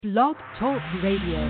Blog Talk Radio.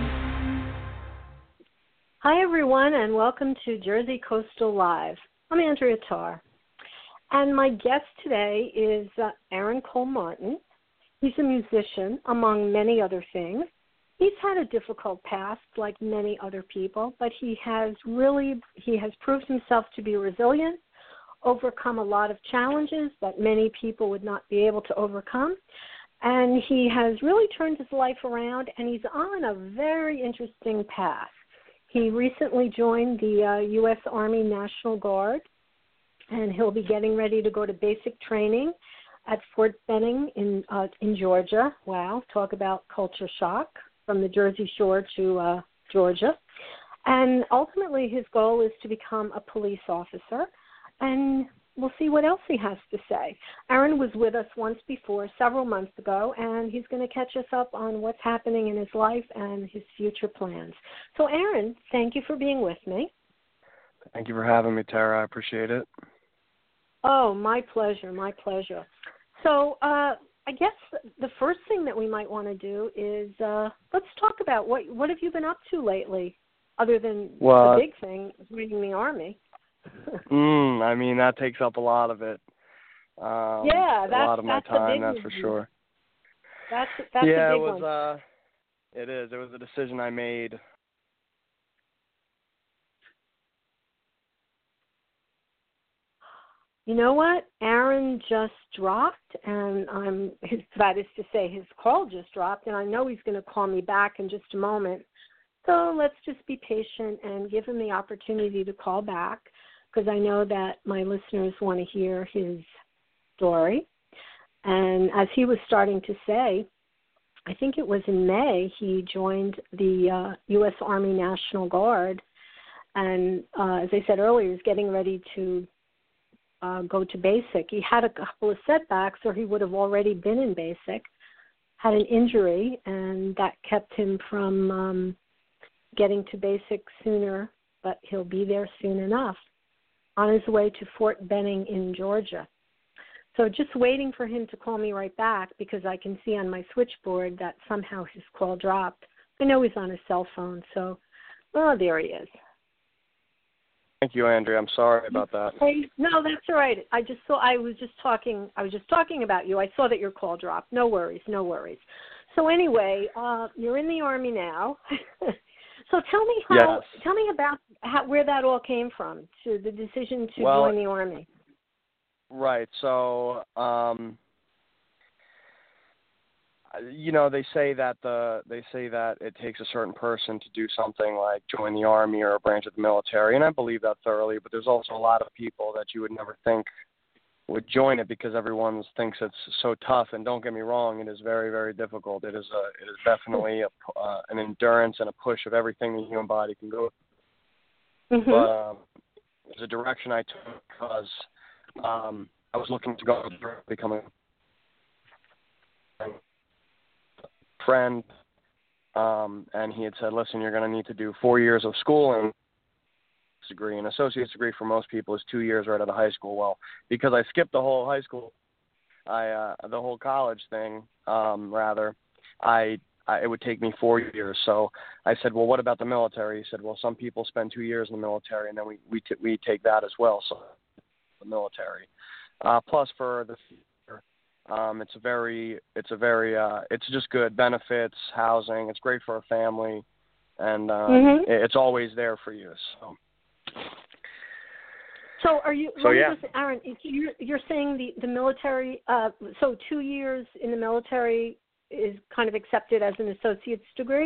Hi, everyone, and welcome to Jersey Coastal Live. I'm Andrea Tarr, and my guest today is Aaron Cole Martin. He's a musician, among many other things. He's had a difficult past, like many other people, but he has proved himself to be resilient, overcome a lot of challenges that many people would not be able to overcome. And he has really turned his life around, and he's on a very interesting path. He recently joined the U.S. Army National Guard, and he'll be getting ready to go to basic training at Fort Benning in Georgia. Wow, talk about culture shock from the Jersey Shore to Georgia. And ultimately his goal is to become a police officer, and we'll see what else he has to say. Aaron was with us once before, several months ago, and he's going to catch us up on what's happening in his life and his future plans. So, Aaron, thank you for being with me. Thank you for having me, Tara. I appreciate it. Oh, my pleasure, my pleasure. So I guess the first thing that we might want to do is let's talk about what have you been up to lately, other than the big thing, reading the Army. I mean, that takes up a lot of it. Yeah, that's a lot of my time, that's for sure. That's a big one. It is. It was a decision I made. You know what? Aaron just dropped, and that is to say, his call just dropped, and I know he's going to call me back in just a moment. So let's just be patient and give him the opportunity to call back, because I know that my listeners want to hear his story. And as he was starting to say, I think it was in May, he joined the U.S. Army National Guard. And as I said earlier, he's getting ready to go to basic. He had a couple of setbacks, or he would have already been in basic, had an injury, and that kept him from getting to basic sooner, but he'll be there soon enough, on his way to Fort Benning in Georgia. So just waiting for him to call me right back, because I can see on my switchboard that somehow his call dropped. I know he's on his cell phone, so, there he is. Thank you, Andrea. I'm sorry about that. Hey, no, that's all right. I was just talking about you. I saw that your call dropped. No worries. So anyway, you're in the Army now. So tell me about where that all came from, to the decision to join the Army. Right. So, they say that it takes a certain person to do something like join the Army or a branch of the military, and I believe that thoroughly. But there's also a lot of people that you would never think would join it, because everyone thinks it's so tough. And don't get me wrong, it is very, very difficult. It is definitely an endurance and a push of everything the human body can go. Mm-hmm. But it was a direction I took because I was looking to go becoming a friend, and he had said, "Listen, you're going to need to do 4 years of school and degree. An associate's degree for most people is 2 years right out of high school." Well, because I skipped the whole high school, the whole college thing, it would take me 4 years. So I said, "Well, what about the military?" He said, "Well, some people spend 2 years in the military, and then we take that as well." So the military, plus for the future, it's just good benefits, housing. It's great for a family, and it's always there for you. So are you? So yeah, Aaron, you're saying the military. So 2 years in the military is kind of accepted as an associate's degree.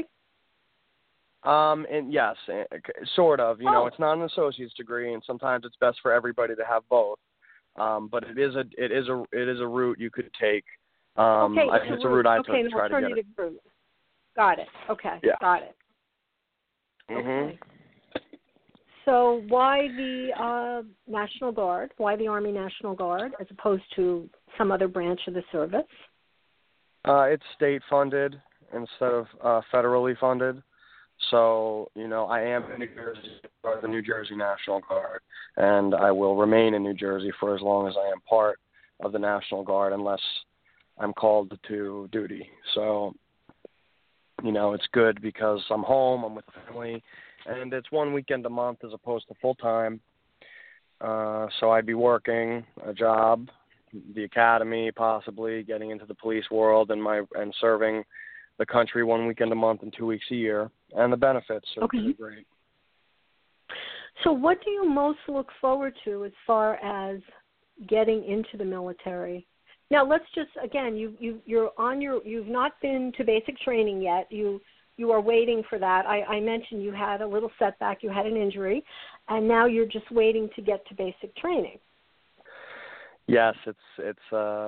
And yes, sort of. It's not an associate's degree, and sometimes it's best for everybody to have both. But it is a route you could take. It's a route I took to try to get it. Route. Got it. Okay. Yeah. Got it. Mhm. Okay. So why the National Guard? Why the Army National Guard as opposed to some other branch of the service? It's state funded instead of federally funded. So, I am in New Jersey, part of the New Jersey National Guard, and I will remain in New Jersey for as long as I am part of the National Guard, unless I'm called to duty. So it's good because I'm home, I'm with the family, and it's one weekend a month as opposed to full time. So I'd be working a job, the academy, possibly getting into the police world, and serving the country one weekend a month and 2 weeks a year, and the benefits are great. So what do you most look forward to as far as getting into the military? Now let's just, again, you've not been to basic training yet. You are waiting for that. I mentioned you had a little setback, you had an injury, and now you're just waiting to get to basic training. Yes, it's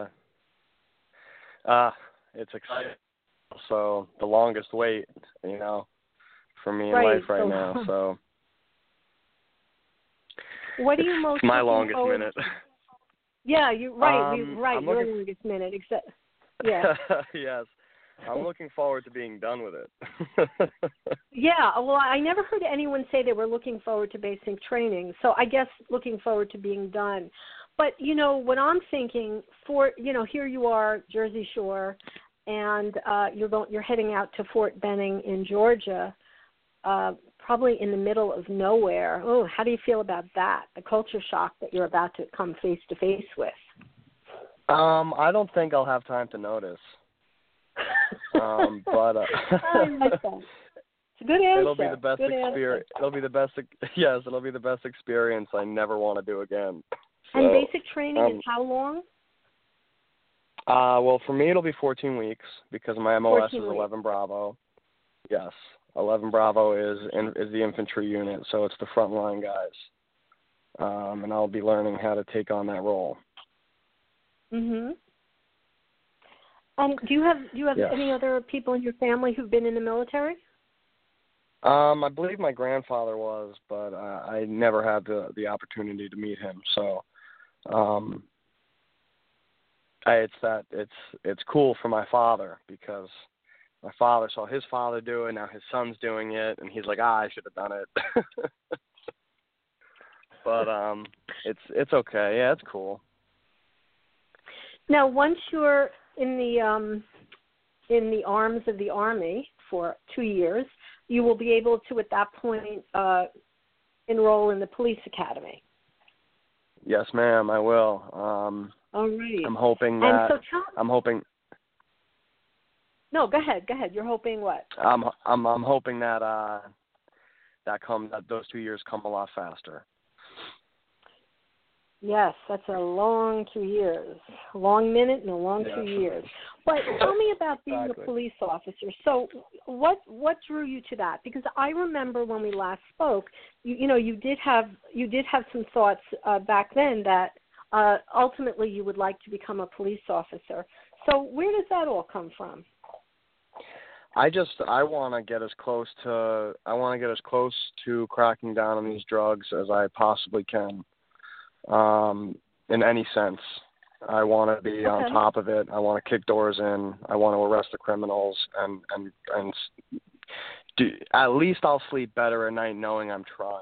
exciting. So the longest wait, for me in life right now. So what do you most? It's my longest minute. Yeah, you're right. Your longest minute, except yeah. Yes, I'm looking forward to being done with it. Yeah, well, I never heard anyone say they were looking forward to basic training. So I guess looking forward to being done. But what I'm thinking here you are, Jersey Shore, and you're heading out to Fort Benning in Georgia, probably in the middle of nowhere. Oh, how do you feel about that? The culture shock that you're about to come face to face with. I don't think I'll have time to notice. But I like that. It's a good answer. It'll be the best experience. It'll be the best. Yes, it'll be the best experience I never want to do again. So, and basic training is how long? Well, for me, it'll be 14 weeks because my MOS is 11 Bravo. Yes, 11 Bravo is the infantry unit, so it's the frontline guys, and I'll be learning how to take on that role. Mhm. Do you have Yes. any other people in your family who've been in the military? I believe my grandfather was, but I never had the opportunity to meet him. So, it's cool for my father because my father saw his father do it. Now his son's doing it, and he's like, I should have done it. But it's okay. Yeah, it's cool. Now, once you're in the arms of the Army for 2 years, you will be able to, at that point, enroll in the police academy. Yes, ma'am, I will. All right. I'm hoping that. And so I'm hoping. No, go ahead. You're hoping what? I'm hoping that that those 2 years come a lot faster. Yes, that's a long 2 years. A long minute and a long 2 years. But tell me about being a police officer. So what drew you to that? Because I remember when we last spoke, you did have some thoughts back then that ultimately you would like to become a police officer. So where does that all come from? I want to get as close to cracking down on these drugs as I possibly can. In any sense, I want to be on top of it. I want to kick doors in. I want to arrest the criminals, and at least I'll sleep better at night knowing I'm trying.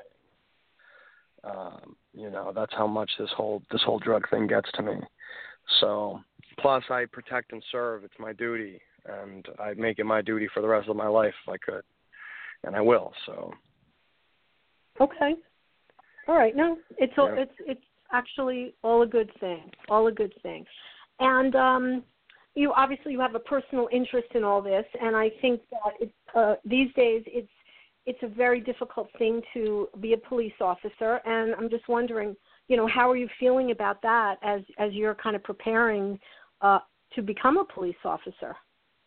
That's how much this whole drug thing gets to me. So, plus I protect and serve. It's my duty, and I'd make it my duty for the rest of my life if I could, and I will. So. Okay. All right. No, it's actually all a good thing. And you have a personal interest in all this, and I think that these days it's a very difficult thing to be a police officer. And I'm just wondering, how are you feeling about that as you're kind of preparing to become a police officer?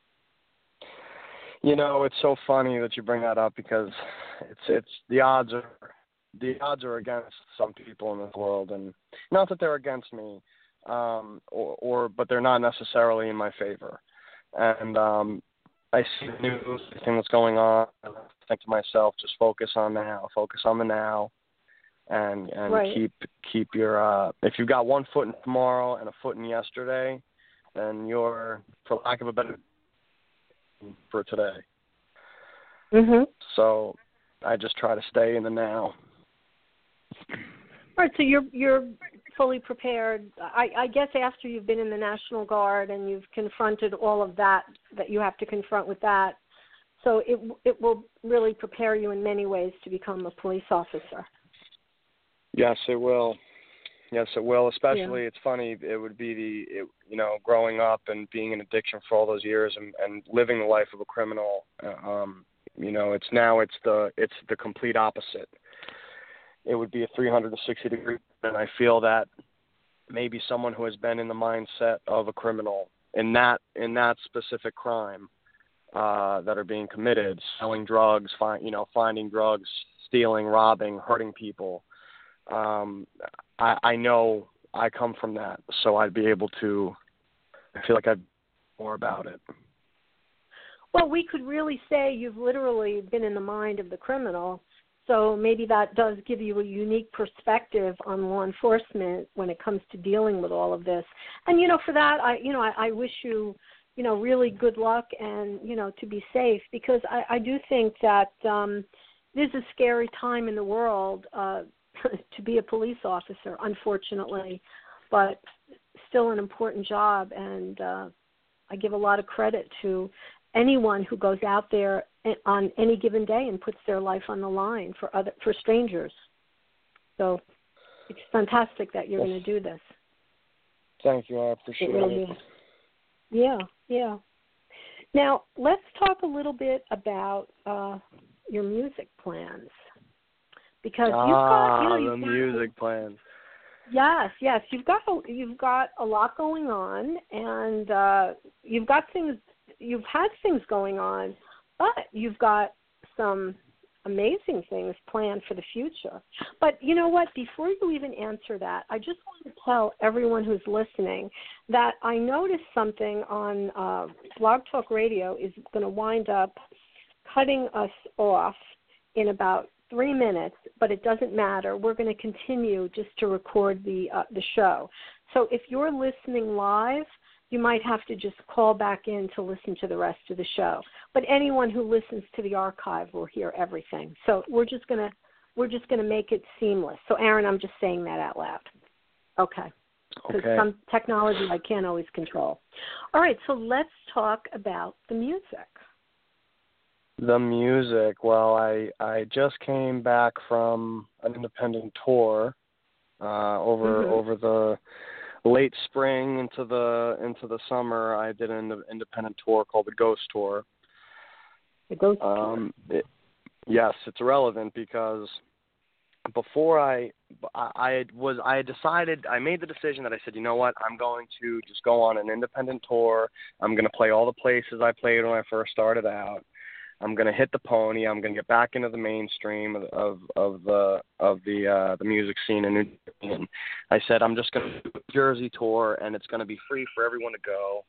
It's so funny that you bring that up because it's the odds are against some people in this world, and not that they're against me, but they're not necessarily in my favor. And I see the news, everything that's going on, and I think to myself, just focus on the now, and right. keep your if you've got 1 foot in tomorrow and a foot in yesterday, then you're, for lack of a better, for today. Mhm. So I just try to stay in the now. All right, so you're fully prepared. I guess after you've been in the National Guard and you've confronted all of that you have to confront with that, So it will really prepare you in many ways to become a police officer. Yes, it will. Yes, it will. Especially, It's funny. It would be growing up and being in addiction for all those years and living the life of a criminal. It's the complete opposite. It would be a 360-degree, and I feel that maybe someone who has been in the mindset of a criminal in that specific crime that are being committed, selling drugs, finding drugs, stealing, robbing, hurting people. I know I come from that, so I'd be able to. I feel like I'd more about it. Well, we could really say you've literally been in the mind of the criminal. So maybe that does give you a unique perspective on law enforcement when it comes to dealing with all of this. And for that, I wish you, really good luck and to be safe, because I do think that this is a scary time in the world to be a police officer, unfortunately, but still an important job. And I give a lot of credit to anyone who goes out there on any given day and puts their life on the line for strangers. So it's fantastic that you're going to do this. Thank you. I appreciate it. Yeah. Now, let's talk a little bit about your music plans. Because music plans. Yes, you've got a lot going on, and you've had things going on, but you've got some amazing things planned for the future. But you know what? Before you even answer that, I just want to tell everyone who's listening that I noticed something on Blog Talk Radio is going to wind up cutting us off in about 3 minutes, but it doesn't matter. We're going to continue just to record the show. So if you're listening live, you might have to just call back in to listen to the rest of the show. But anyone who listens to the archive will hear everything. So we're just gonna make it seamless. So Aaron, I'm just saying that out loud. Okay. Because some technology I can't always control. All right. So let's talk about the music. The music. Well, I just came back from an independent tour over the late spring into the summer. I did an independent tour called the Ghost Tour. The Ghost Tour. Yes, it's relevant because before I made the decision that I said, you know what, I'm going to just go on an independent tour. I'm going to play all the places I played when I first started out. I'm going to hit the pony. I'm going to get back into the mainstream of the music scene in New Jersey. And I said, I'm just going to do a Jersey tour, and it's going to be free for everyone to go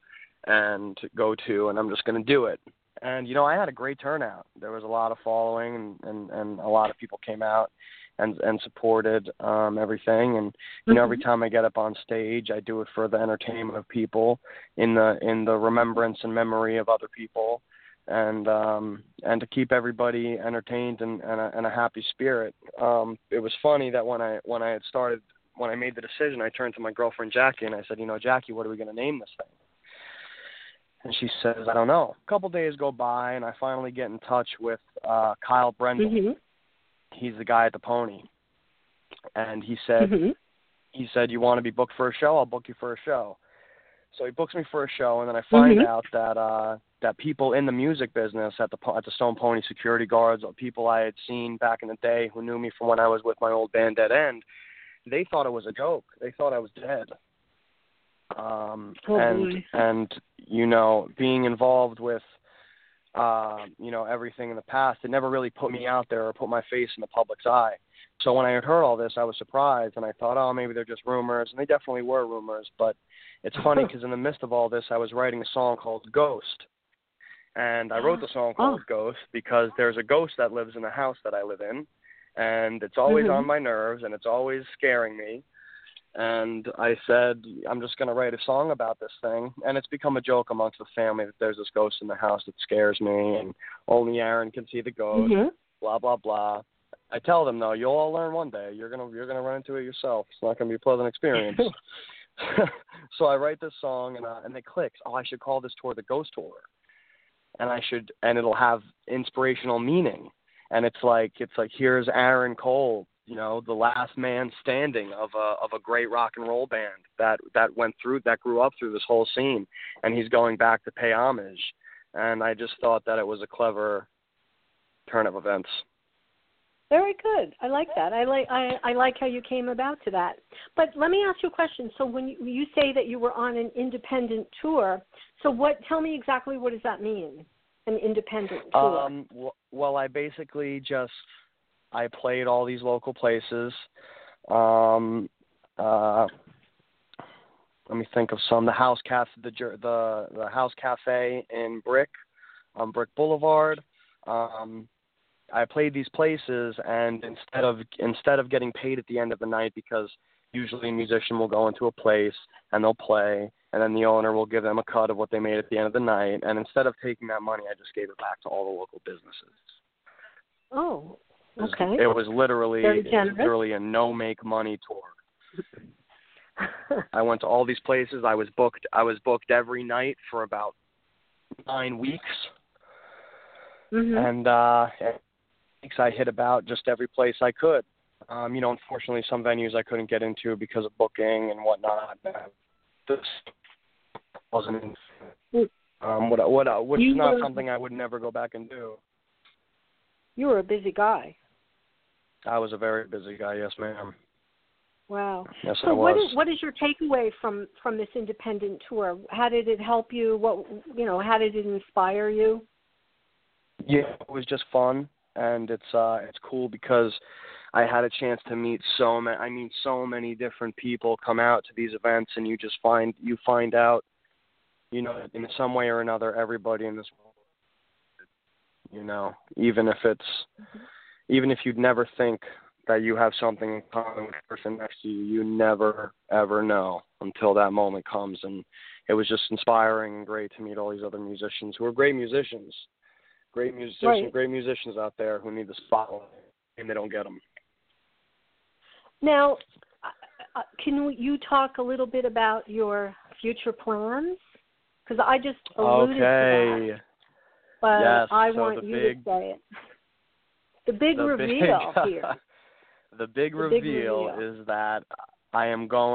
to, and I'm just going to do it. And, I had a great turnout. There was a lot of following, and a lot of people came out and supported everything. And, every time I get up on stage, I do it for the entertainment of people in the remembrance and memory of other people. And to keep everybody entertained and a happy spirit. It was funny that when I made the decision, I turned to my girlfriend Jackie and I said, Jackie, what are we going to name this thing? And she says, I don't know. A couple days go by, and I finally get in touch with Kyle Brendel. Mm-hmm. He's the guy at the Pony, and he said, you want to be booked for a show? I'll book you for a show. So he books me for a show, and then I find out that people in the music business at the Stone Pony security guards, people I had seen back in the day who knew me from when I was with my old band Dead End, they thought it was a joke. They thought I was dead. And being involved with everything in the past, it never really put me out there or put my face in the public's eye. So when I had heard all this, I was surprised, and I thought, oh, maybe they're just rumors, and they definitely were rumors. But it's funny because in the midst of all this, I was writing a song called Ghost. And I wrote the song called Ghost because there's a ghost that lives in the house that I live in, and it's always on my nerves, and it's always scaring me. And I said, I'm just going to write a song about this thing. And it's become a joke amongst the family that there's this ghost in the house that scares me, and only Aaron can see the ghost, blah, blah, blah. I tell them, though, you'll all learn one day. You're gonna run into it yourself. It's not going to be a pleasant experience. So I write this song, and it clicks. Oh, I should call this tour the Ghost Tour. and it'll have inspirational meaning. And it's like here's Aaron Cole, you know, the last man standing of a great rock and roll band that grew up through this whole scene, and he's going back to pay homage. And I just thought that it was a clever turn of events. Very good. I like that. I like how you came about to that. But let me ask you a question. So when you say that you were on an independent tour, so tell me exactly what does that mean? An independent tour. Well, I basically I played all these local places. Let me think of some. The House Cafe, the House Cafe in Brick, on Brick Boulevard. I played these places, and instead of getting paid at the end of the night, because usually a musician will go into a place and they'll play, and then the owner will give them a cut of what they made at the end of the night. And instead of taking that money, I just gave it back to all the local businesses. Oh, okay. It was literally a no-make money tour. I went to all these places. I was booked every night for about 9 weeks. Mm-hmm. And I hit about just every place I could. Unfortunately, some venues I couldn't get into because of booking and whatnot. This wasn't, which is not something I would never go back and do. You were a busy guy. I was a very busy guy, yes, ma'am. Wow. Yes, so I was. What is your takeaway from this independent tour? How did it help you? How did it inspire you? Yeah, it was just fun, and it's cool because I had a chance to meet so many different people come out to these events, and you find out, in some way or another, everybody in this world, even if you'd never think that you have something in common with the person next to you, you never, ever know until that moment comes. And it was just inspiring and great to meet all these other musicians who are great musicians. Great musicians out there who need the spotlight, and they don't get them. Now, can you talk a little bit about your future plans? Because I just alluded to that. But yes, I want you to say it. The big reveal here. The big reveal is that I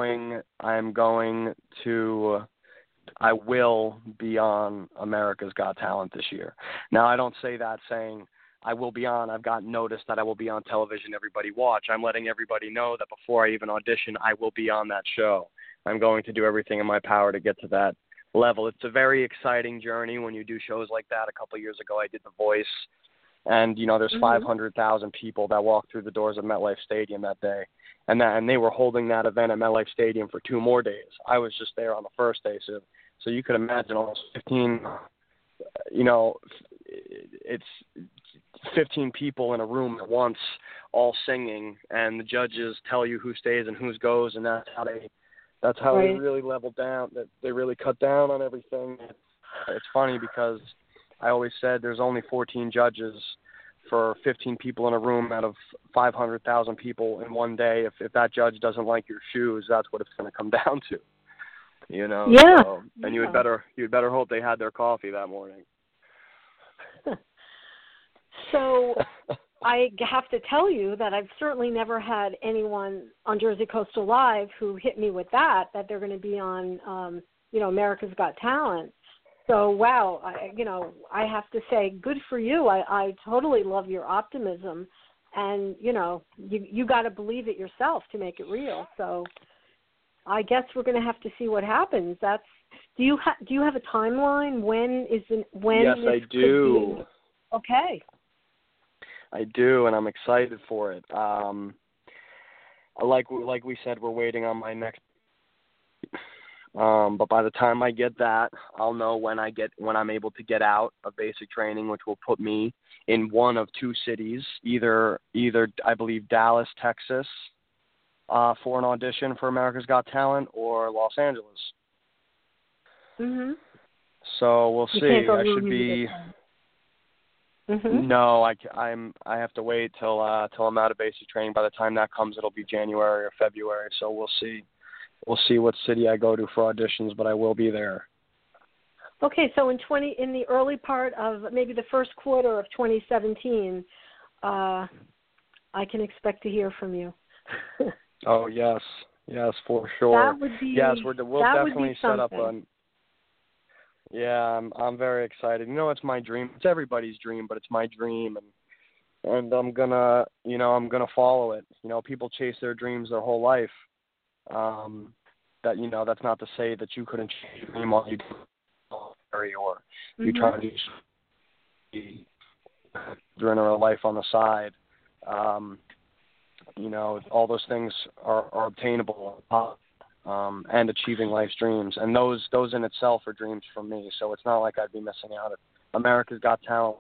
will be on America's Got Talent this year. Now, I don't say that saying I will be on. I've gotten notice that I will be on television. Everybody watch. I'm letting everybody know that before I even audition, I will be on that show. I'm going to do everything in my power to get to that level. It's a very exciting journey when you do shows like that. A couple of years ago, I did The Voice, and there's 500,000 people that walked through the doors of MetLife Stadium that day, and they were holding that event at MetLife Stadium for 2 more days. I was just there on the first day, so you could imagine almost 15. It's 15 people in a room at once, all singing, and the judges tell you who stays and who goes, and that's how they really leveled down. That they really cut down on everything. It's funny because I always said there's only 14 judges for 15 people in a room out of 500,000 people in one day. If that judge doesn't like your shoes, that's what it's going to come down to. Yeah. So, and you'd better hope they had their coffee that morning. So I have to tell you that I've certainly never had anyone on Jersey Coastal Live who hit me with that they're going to be on, America's Got Talent. So, wow, I have to say, good for you. I totally love your optimism, and, you got to believe it yourself to make it real. So I guess we're going to have to see what happens. Do you have a timeline? Yes, I do. Okay. I do, and I'm excited for it. Like we said, we're waiting on my next. But by the time I get that, I'll know when I'm able to get out of basic training, which will put me in one of 2 cities, either I believe Dallas, Texas, for an audition for America's Got Talent, or Los Angeles. Mhm. So we'll see. I should be. Mm-hmm. No, I have to wait till I'm out of basic training. By the time that comes, it'll be January or February. So we'll see. We'll see what city I go to for auditions, but I will be there. Okay, so in the early part of maybe the first quarter of 2017, I can expect to hear from you. Oh yes, for sure. That would be we'll definitely set up on. Yeah, I'm very excited. You know, it's my dream. It's everybody's dream, but it's my dream, and I'm gonna follow it. You know, people chase their dreams their whole life. That's not to say that you couldn't chase your dream while you do or you try to be during a life on the side. All those things are obtainable, and achieving life's dreams, and those in itself are dreams for me. So it's not like I'd be missing out. America's Got Talent.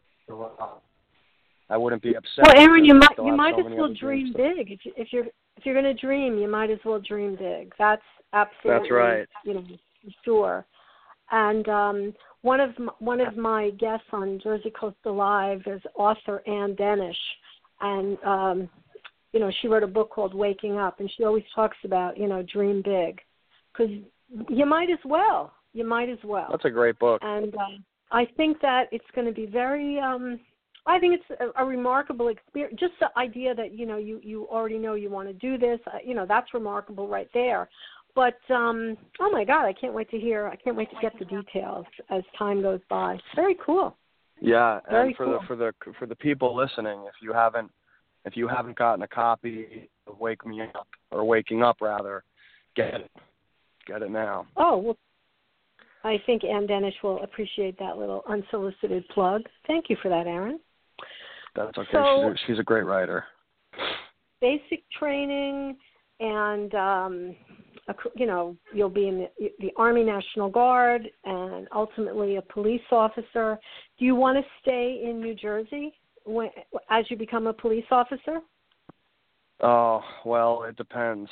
I wouldn't be upset. Well, Aaron, you might as well dream big. If you're going to dream, you might as well dream big. That's absolutely, that's right. Sure. And one of my guests on Jersey Coastal Live is author Ann Denish, and she wrote a book called Waking Up, and she always talks about dream big, because you might as well. That's a great book. And I think that it's going to be very. I think it's a remarkable experience. Just the idea that you already know you want to do this. That's remarkable right there. But oh my God, I can't wait to get the details as time goes by. Very cool. Yeah, very and cool. for the people listening, if you haven't gotten a copy of Waking Up rather, get it now. Oh well, I think Ann Denish will appreciate that little unsolicited plug. Thank you for that, Aaron. That's okay. So, she's a great writer. Basic training, and you'll be in the Army National Guard, and ultimately a police officer. Do you want to stay in New Jersey as you become a police officer? Oh, well, it depends.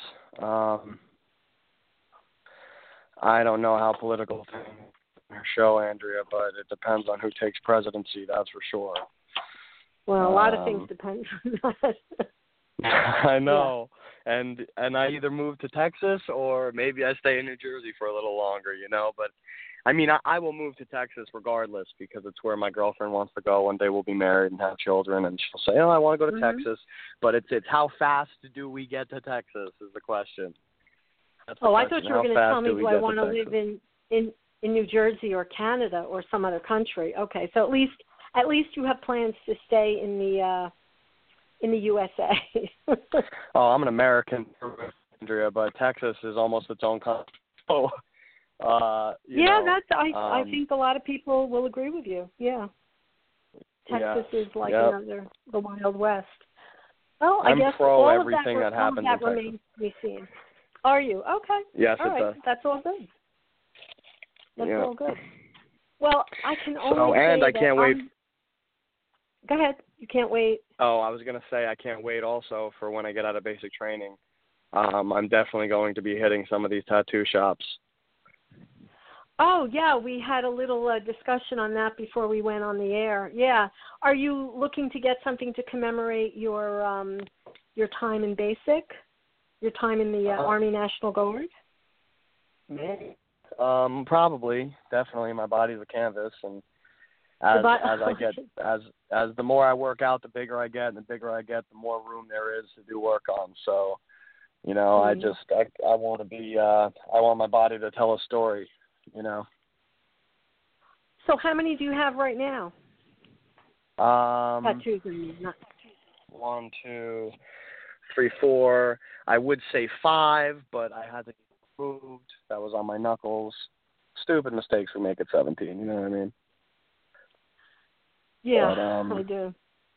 I don't know how political things in your show, Andrea, but it depends on who takes presidency, that's for sure. Well, a lot of things depend on that. I know. Yeah. And I either move to Texas or maybe I stay in New Jersey for a little longer, but I mean, I will move to Texas regardless, because it's where my girlfriend wants to go. One day we'll be married and have children, and she'll say, "Oh, I want to go to Texas." But it's how fast do we get to Texas is the question. That's the question. I thought you were going to tell me, do I want to live in New Jersey or Canada or some other country? Okay, so at least you have plans to stay in the USA. Oh, I'm an American, Andrea, but Texas is almost its own country. So, I think a lot of people will agree with you. Yeah, Texas is like the Wild West. Well, I guess pro all everything that happens in Texas remains to be seen. Are you? Okay. Yes, all right. does. That's all good. That's all good. Well, I can only say I can't wait. Go ahead. You can't wait. Oh, I was going to say I can't wait also for when I get out of basic training. I'm definitely going to be hitting some of these tattoo shops. Oh, yeah. We had a little discussion on that before we went on the air. Yeah. Are you looking to get something to commemorate your time in basic? Your time in the Army National Guard? Maybe. Probably. Definitely. My body's a canvas, and as the more I work out, the bigger I get, and the bigger I get, the more room there is to do work on. So, I want to be, I want my body to tell a story, So how many do you have right now? Tattoos, not tattoos. 1, 2, 3, 4. I would say 5, but I had to get moved. That was on my knuckles. Stupid mistakes would make it 17, you know what I mean? Yeah, I do.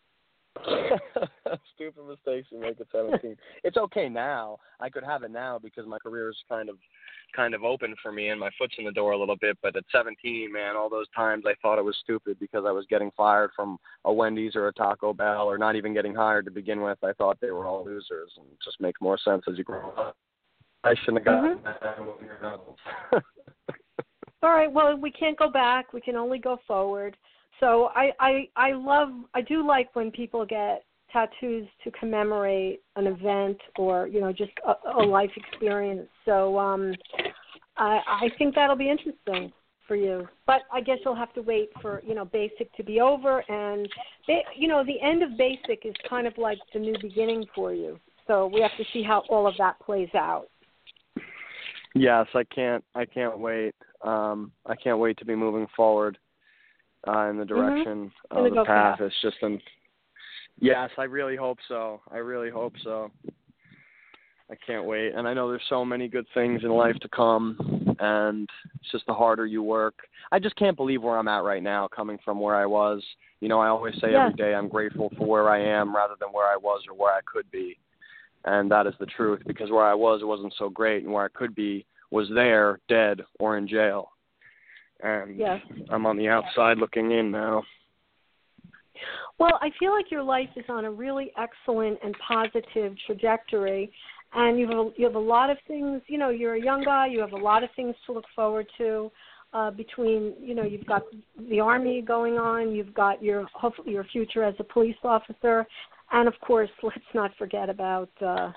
Stupid mistakes would make it 17. It's okay now. I could have it now because my career is kind of open for me and my foot's in the door a little bit. But at 17, man, all those times I thought it was stupid because I was getting fired from a Wendy's or a Taco Bell, or not even getting hired to begin with. I thought they were all losers, and it just makes more sense as you grow up. I shouldn't have gotten that with your knuckles. All right, well, we can't go back. We can only go forward. So I do like when people get tattoos to commemorate an event or, just a life experience. So I think that'll be interesting. for you. But I guess you'll have to wait for, basic to be over. And, the end of basic is kind of like the new beginning for you. So we have to see how all of that plays out. Yes, I can't wait. I can't wait to be moving forward in the direction of the path. It's just yes, I really hope so. I can't wait. And I know there's so many good things in life to come, and it's just the harder you work. I just can't believe where I'm at right now, coming from where I was. I always say every day I'm grateful for where I am rather than where I was or where I could be. And that is the truth, because where I was, it wasn't so great, and where I could be was there, dead, or in jail. And I'm on the outside looking in now. Well, I feel like your life is on a really excellent and positive trajectory, and you have a lot of things. You're a young guy. You have a lot of things to look forward to. Between you've got the Army going on. You've got hopefully your future as a police officer, and of course, let's not forget about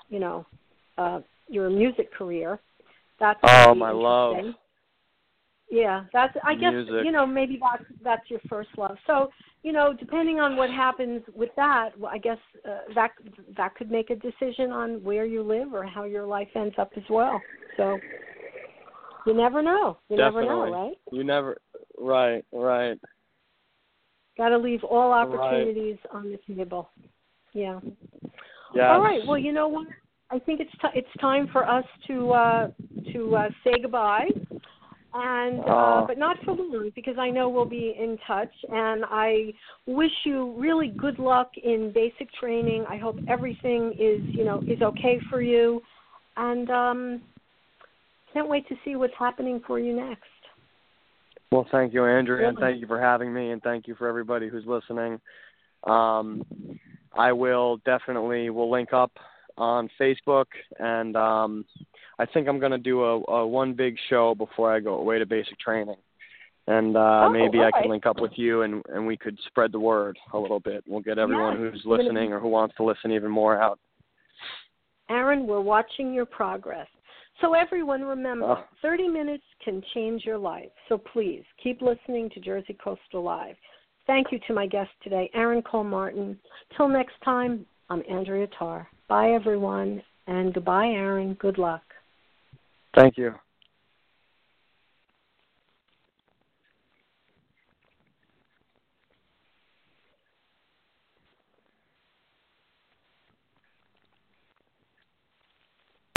your music career. That's my love. Yeah, that's. I guess music. Maybe that's your first love. So depending on what happens with that, I guess that could make a decision on where you live or how your life ends up as well. So you never know. Definitely. Never know, right? You never. Right. Got to leave all opportunities on the table. Yeah. Yeah. All right. Well, you know what? I think it's time for us to say goodbye. And but not for long, because I know we'll be in touch, and I wish you really good luck in basic training. I hope everything is okay for you, and can't wait to see what's happening for you next. Well, thank you, Andrea, and thank you for having me, and thank you for everybody who's listening. We'll link up on Facebook, and I think I'm going to do a one big show before I go away to basic training. And maybe I can link up with you, and we could spread the word a little bit. We'll get everyone who's listening or who wants to listen even more out. Aaron, we're watching your progress. So everyone, remember, 30 minutes can change your life. So please, keep listening to Jersey Coastal Live. Thank you to my guest today, Aaron Cole Martin. Till next time, I'm Andrea Tarr. Bye, everyone, and goodbye, Aaron. Good luck. Thank you.